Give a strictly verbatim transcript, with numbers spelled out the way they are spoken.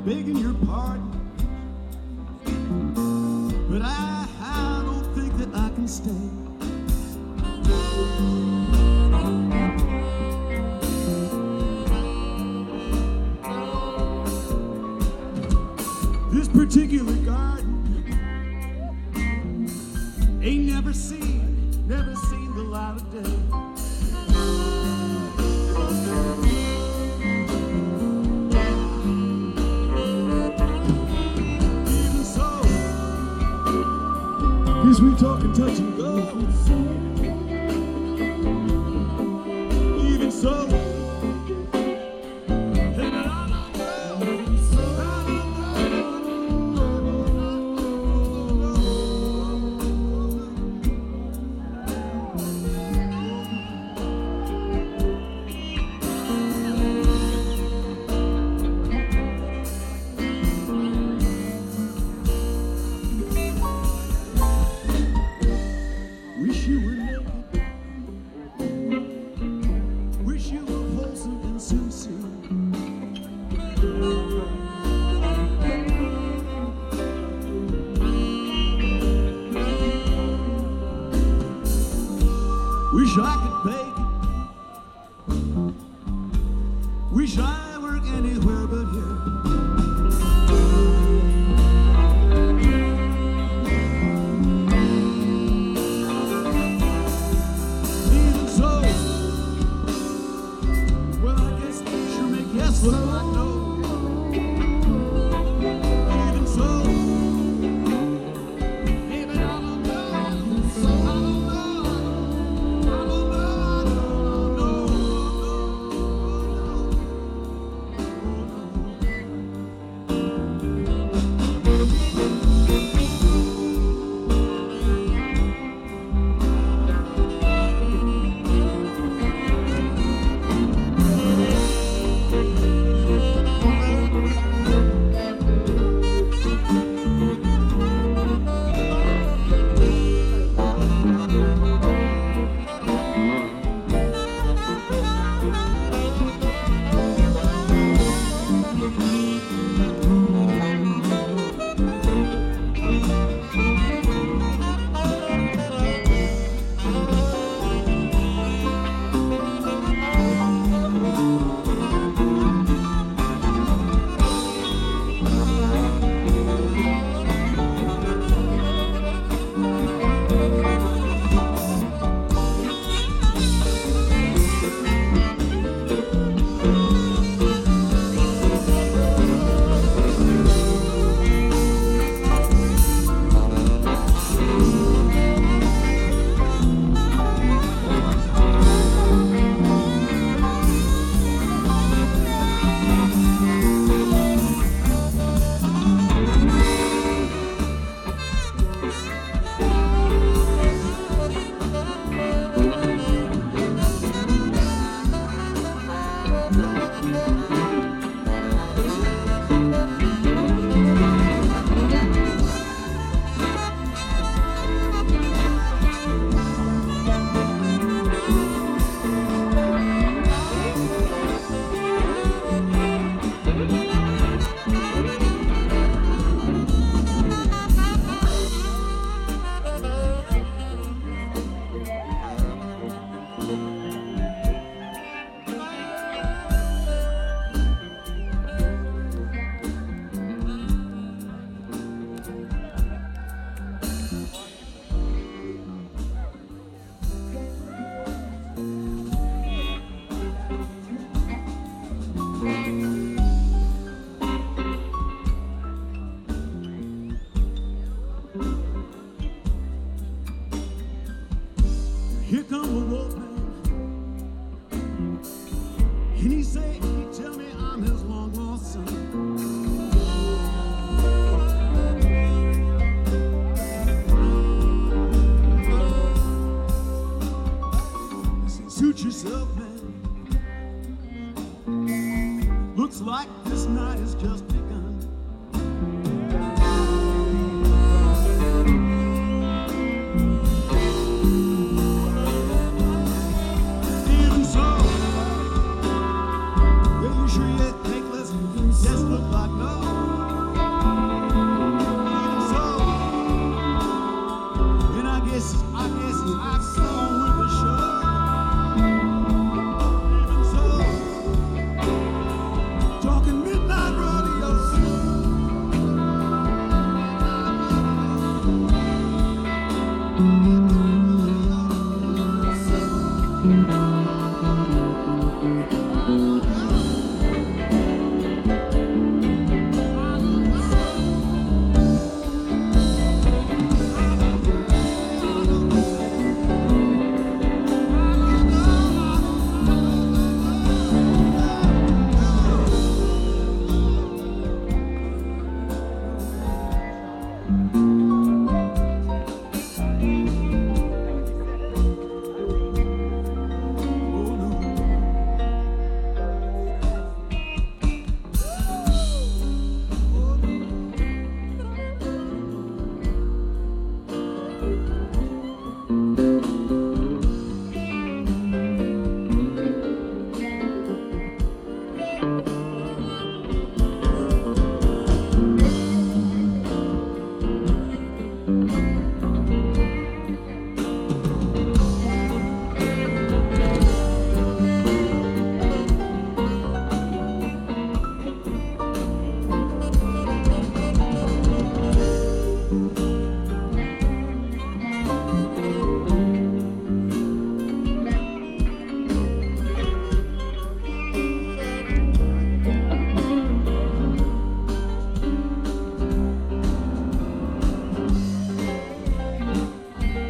begging your pardon, but I, I don't think that I can stay. This particular garden ain't never seen, never seen the light of day. Even so, as we talk and touch and go, even so, wish you were naked, wish you were wholesome and sincere. Wish I could bake it, wish I were anywhere but here. Well, I know, even so, even I don't know, so I don't know, I don't know, I don't Here come the wolfman, and he say, he tell me I'm his long lost son. I say, suit yourself, man. Looks like this night is just